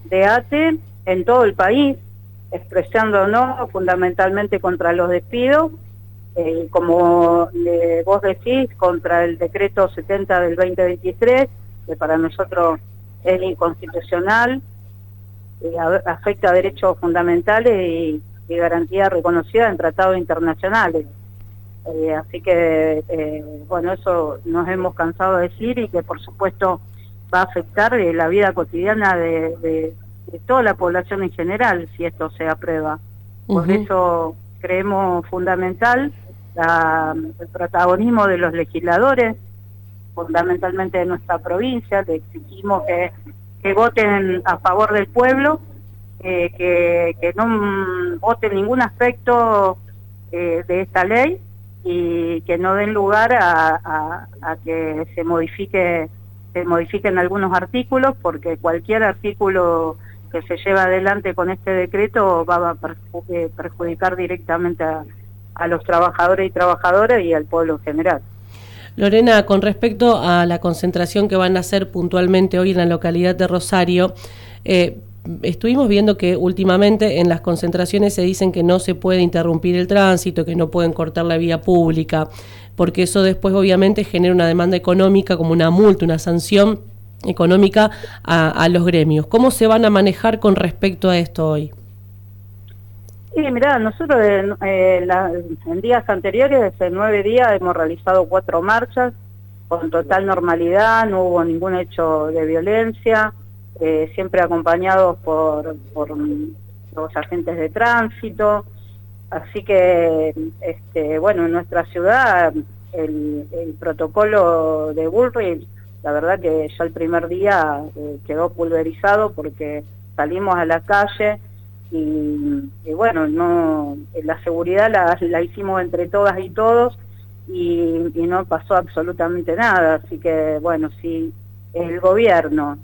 de ATE en todo el país, expresándonos fundamentalmente contra los despidos, como vos decís, contra el decreto 70 del 2023, que para nosotros es inconstitucional, afecta a derechos fundamentales y garantía reconocida en tratados internacionales. Así que, bueno, eso nos hemos cansado de decir y que por supuesto va a afectar la vida cotidiana de toda la población en general si esto se aprueba. Por eso creemos fundamental el protagonismo de los legisladores, fundamentalmente de nuestra provincia. Le exigimos que voten a favor del pueblo, que no voten ningún aspecto de esta ley y que no den lugar a que se modifiquen algunos artículos, porque cualquier artículo que se lleva adelante con este decreto va a perjudicar directamente a los trabajadores y trabajadoras y al pueblo en general. Lorena, con respecto a la concentración que van a hacer puntualmente hoy en la localidad de Rosario, estuvimos viendo que últimamente en las concentraciones se dicen que no se puede interrumpir el tránsito, que no pueden cortar la vía pública, porque eso después obviamente genera una demanda económica, como una multa, una sanción económica a los gremios. ¿Cómo se van a manejar con respecto a esto hoy? Sí, mirá, nosotros en días anteriores, en 9 días, hemos realizado 4 marchas con total normalidad, no hubo ningún hecho de violencia, siempre acompañados por los agentes de tránsito. Así que, bueno, en nuestra ciudad el protocolo de Bullrich, la verdad que ya el primer día quedó pulverizado porque salimos a la calle y bueno, la seguridad la hicimos entre todas y todos y no pasó absolutamente nada. Así que, bueno, si el gobierno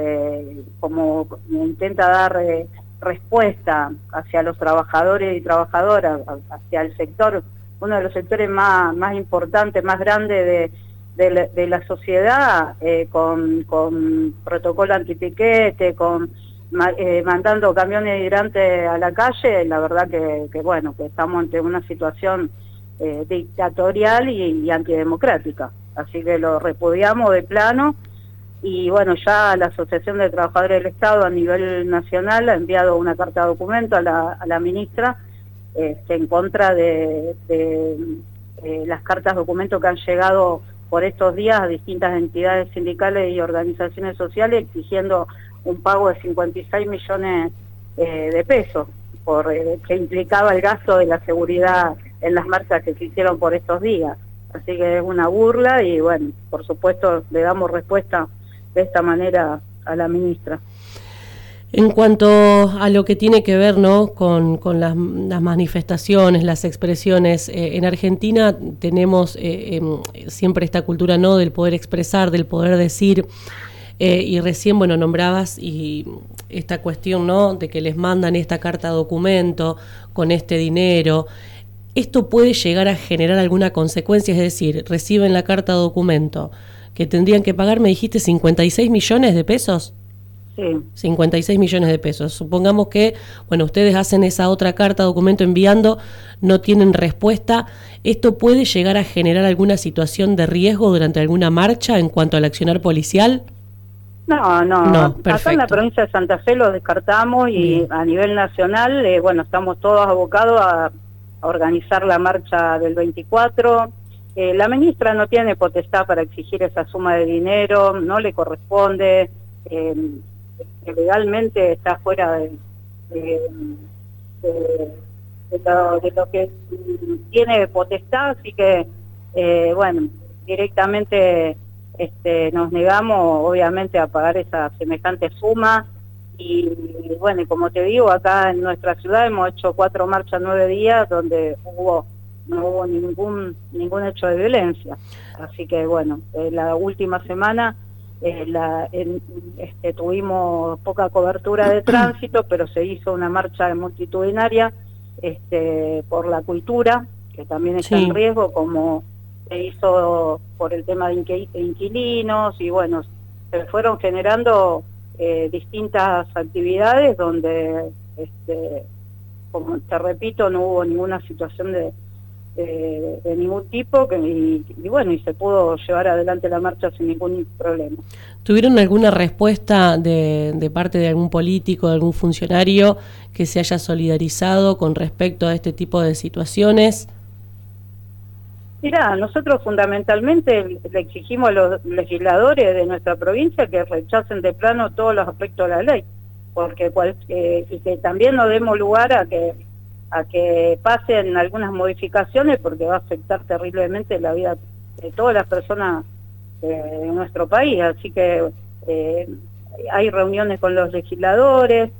como intenta dar respuesta hacia los trabajadores y trabajadoras, hacia el sector, uno de los sectores más importantes, más grandes de la sociedad, con protocolo antipiquete, mandando camiones de hidrantes a la calle, la verdad que bueno, que estamos ante una situación dictatorial y antidemocrática. Así que lo repudiamos de plano. Y bueno, ya la Asociación de Trabajadores del Estado a nivel nacional ha enviado una carta de documento a la ministra en contra de las cartas de documento que han llegado por estos días a distintas entidades sindicales y organizaciones sociales exigiendo un pago de 56 millones de pesos que implicaba el gasto de la seguridad en las marchas que se hicieron por estos días. Así que es una burla y bueno, por supuesto le damos respuesta de esta manera a la ministra. En cuanto a lo que tiene que ver, ¿no?, con las manifestaciones, las expresiones, en Argentina tenemos siempre esta cultura, ¿no?, del poder expresar, del poder decir, y recién, bueno, nombrabas y esta cuestión, ¿no?, de que les mandan esta carta documento con este dinero. ¿Esto puede llegar a generar alguna consecuencia? Es decir, reciben la carta documento que tendrían que pagar, me dijiste, 56 millones de pesos. Sí. 56 millones de pesos. Supongamos que, bueno, ustedes hacen esa otra carta documento enviando, no tienen respuesta. ¿Esto puede llegar a generar alguna situación de riesgo durante alguna marcha en cuanto al accionar policial? No, perfecto. Acá en la provincia de Santa Fe lo descartamos y bien. A nivel nacional, bueno, estamos todos abocados a organizar la marcha del 24. La ministra no tiene potestad para exigir esa suma de dinero, no le corresponde, legalmente está fuera de lo que tiene potestad, así que, bueno, directamente nos negamos, obviamente, a pagar esa semejante suma. Y bueno, como te digo, acá en nuestra ciudad hemos hecho 4 marchas 9 días donde no hubo ningún hecho de violencia. Así que bueno, la última semana tuvimos poca cobertura de tránsito, pero se hizo una marcha multitudinaria por la cultura, que también está en riesgo, como se hizo por el tema de inquilinos, y bueno, se fueron generando distintas actividades donde, como te repito, no hubo ninguna situación de ningún tipo y bueno, y se pudo llevar adelante la marcha sin ningún problema. ¿Tuvieron alguna respuesta de parte de algún político, de algún funcionario que se haya solidarizado con respecto a este tipo de situaciones? Mirá, nosotros fundamentalmente le exigimos a los legisladores de nuestra provincia que rechacen de plano todos los aspectos de la ley, porque y que también no demos lugar a que pasen algunas modificaciones, porque va a afectar terriblemente la vida de todas las personas de nuestro país. Así que hay reuniones con los legisladores,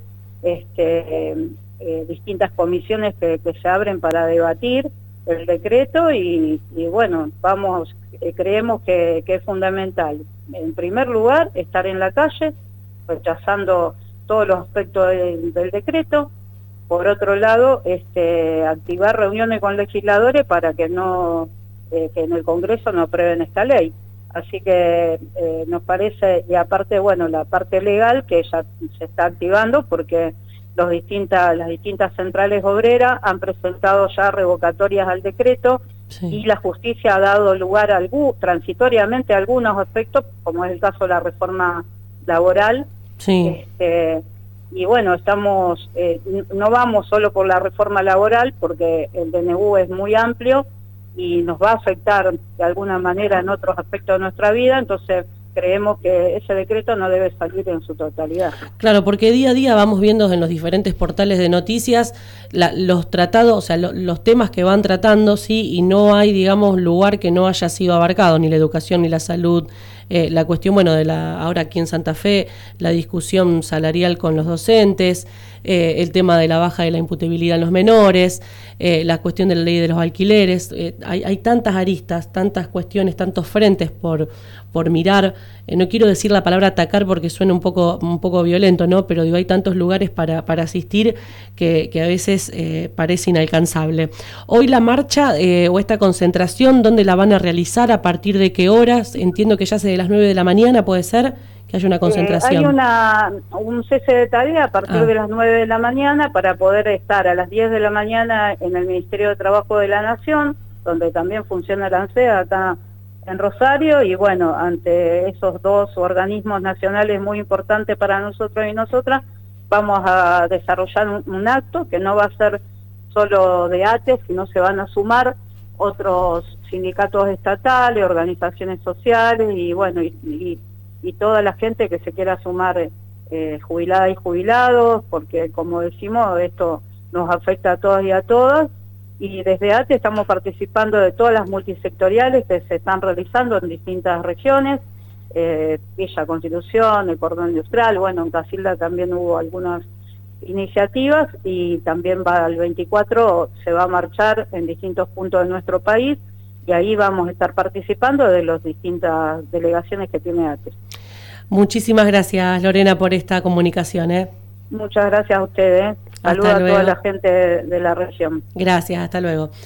distintas comisiones que se abren para debatir el decreto y bueno, creemos que es fundamental, en primer lugar, estar en la calle, rechazando todos los aspectos del decreto. Por otro lado, activar reuniones con legisladores para que que en el Congreso no aprueben esta ley. Así que nos parece, y aparte, bueno, la parte legal que ya se está activando porque las distintas centrales obreras han presentado ya revocatorias al decreto, sí, y la justicia ha dado lugar transitoriamente a algunos aspectos, como es el caso de la reforma laboral. Sí. Y bueno, no vamos solo por la reforma laboral, porque el DNU es muy amplio y nos va a afectar de alguna manera en otros aspectos de nuestra vida, entonces creemos que ese decreto no debe salir en su totalidad. Claro, porque día a día vamos viendo en los diferentes portales de noticias los tratados, o sea, los temas que van tratando, sí, y no hay, digamos, lugar que no haya sido abarcado, ni la educación ni la salud. La cuestión, bueno, ahora aquí en Santa Fe, la discusión salarial con los docentes, el tema de la baja de la imputabilidad en los menores, la cuestión de la ley de los alquileres. Hay tantas aristas, tantas cuestiones, tantos frentes por mirar. No quiero decir la palabra atacar porque suena un poco violento, ¿no? Pero digo, hay tantos lugares para asistir que a veces parece inalcanzable. Hoy la marcha o esta concentración, ¿dónde la van a realizar? ¿A partir de qué horas? Entiendo que ya sea de las 9 de la mañana, ¿puede ser? Que haya una concentración. Hay un cese de tarea a partir de las 9 de la mañana para poder estar a las 10 de la mañana en el Ministerio de Trabajo de la Nación, donde también funciona la ANSEA acá en Rosario, y bueno, ante esos dos organismos nacionales muy importantes para nosotros y nosotras, vamos a desarrollar un acto que no va a ser solo de ATE, sino se van a sumar otros sindicatos estatales, organizaciones sociales y bueno, y toda la gente que se quiera sumar, jubilada y jubilados, porque como decimos, esto nos afecta a todos y a todas, y desde ATE estamos participando de todas las multisectoriales que se están realizando en distintas regiones, Villa Constitución, el Cordón Industrial, bueno, en Casilda también hubo algunas iniciativas, y también el 24 se va a marchar en distintos puntos de nuestro país, y ahí vamos a estar participando de las distintas delegaciones que tiene ATE. Muchísimas gracias, Lorena, por esta comunicación. Muchas gracias a ustedes. Saludos a toda la gente de la región. Gracias, hasta luego.